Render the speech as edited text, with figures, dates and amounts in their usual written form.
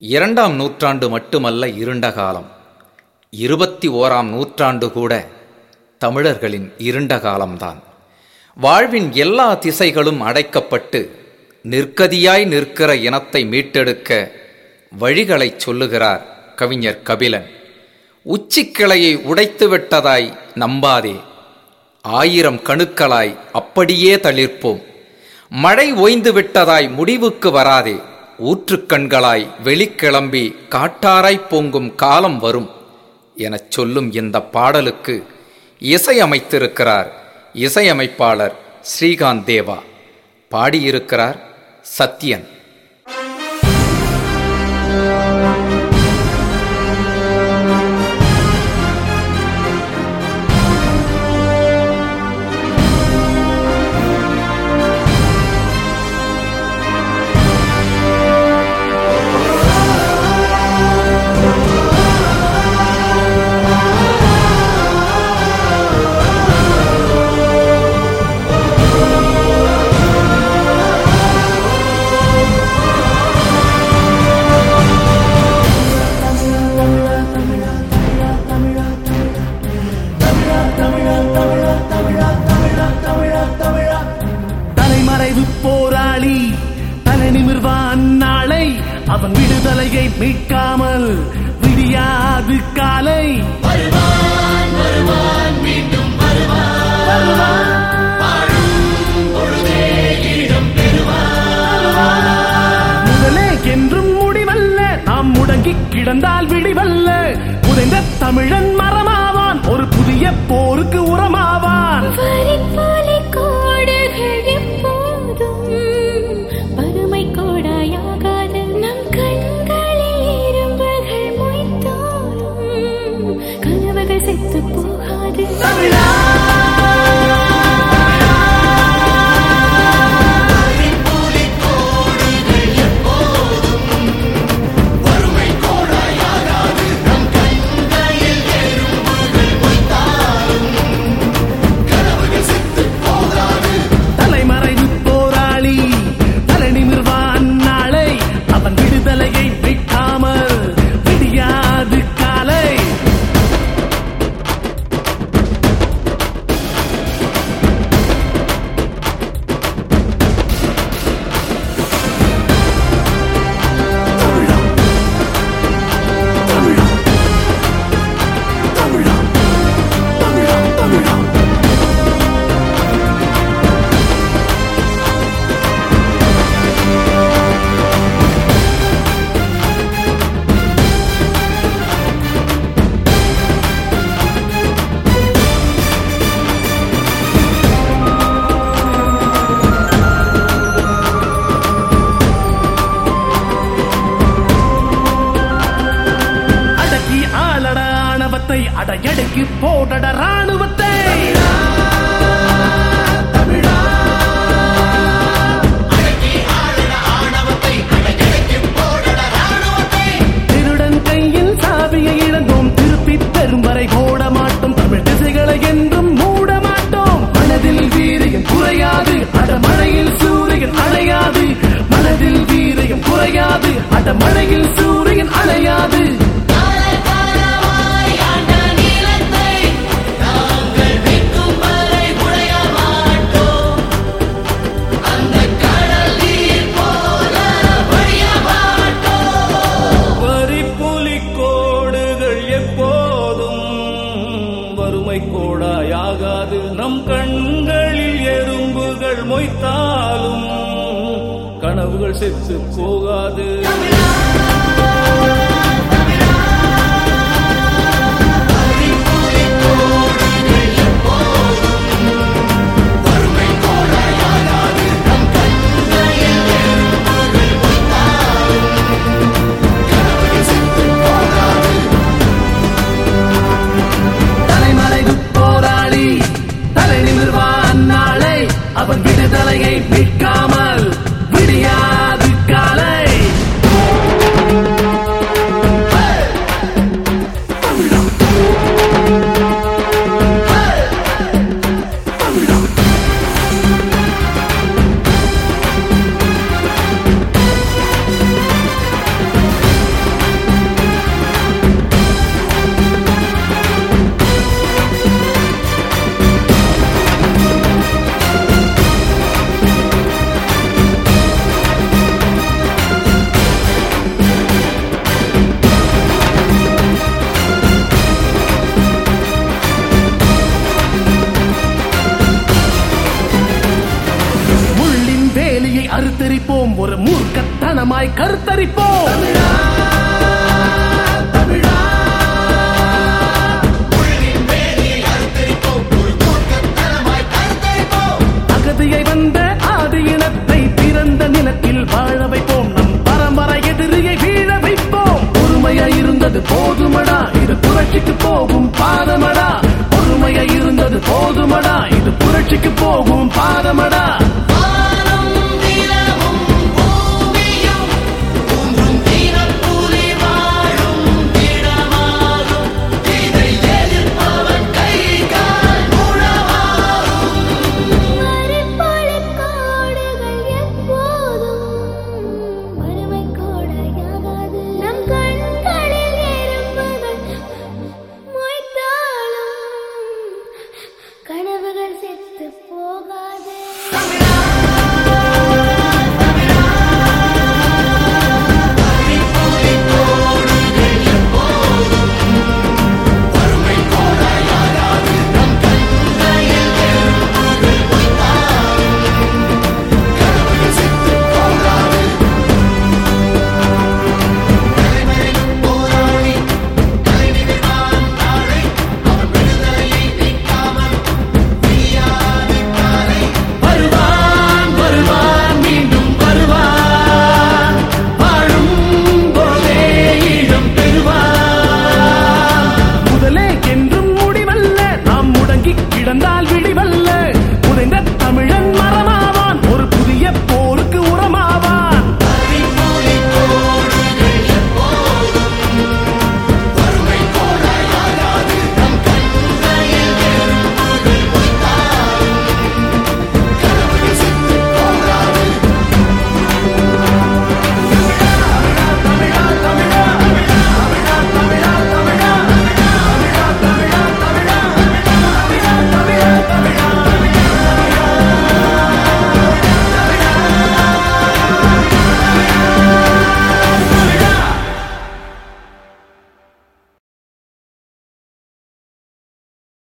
2ஆம் நூற்றாண்டு மட்டுமல்ல இருண்ட காலம், 21ஆம் நூற்றாண்டு கூட தமிழர்களின் இருண்ட காலம்தான். வாழ்வின் எல்லா திசைகளும் அடைக்கப்பட்டு நிற்கதியாய் நிற்கிற இனத்தை மீட்டெடுக்க வழிகளை சொல்லுகிறார் கவிஞர் கபிலன். உச்சிக்கிளையை உடைத்து விட்டதாய் நம்பாதே, 1000 கணுக்களாய் அப்படியே தளிர்ப்போம். மழை ஓய்ந்து விட்டதாய் முடிவுக்கு வராதே, ஊற்றுக்கண்களாய் வெளிக்கிளம்பி காட்டாராய் பொங்கும் காலம் வரும் எனச் சொல்லும் இந்த பாடலுக்கு இசையமைத்திருக்கிறார் இசையமைப்பாளர் ஸ்ரீகாந்த் தேவா. பாடியிருக்கிறார் சத்யன். போராளி தலை நிமிர்வான் நாளை, அவன் விடுதலையை மீட்காமல் விடியாது காலை. வருவான் வருவான் மீண்டும் வருவான், முதலே என்றும் முடிவல்ல, நாம் முடங்கி கிடந்தால் விடிவல்ல. புதைந்த தமிழன் மரமாவான், ஒரு புதிய போருக்கு உரமாவான். அடையடைக்கு போடட ராணுவத்தை, திருடன் கையில் சாவியை இழந்தோம், திருப்பி பெரும் வரை போட மாட்டோம். தமிழ் திசைகளை என்றும் மூட மாட்டோம். மனதில் வீரியம் குறையாது, அடமழையில் சூரியன் அணையாது. மனதில் வீரியம் குறையாது, அடமழையில் சூரியன் அணையாது. கோடாயாகாது, நம் கண்களில் எறும்புகள் மொய்த்தாலும் கனவுகள் செத்து போகாது. அவன் விடுதலையை மீட்காமல் விடியாது காலை. ஒரு மூர்க்கத்தனமாய் கருத்தரிப்போம்.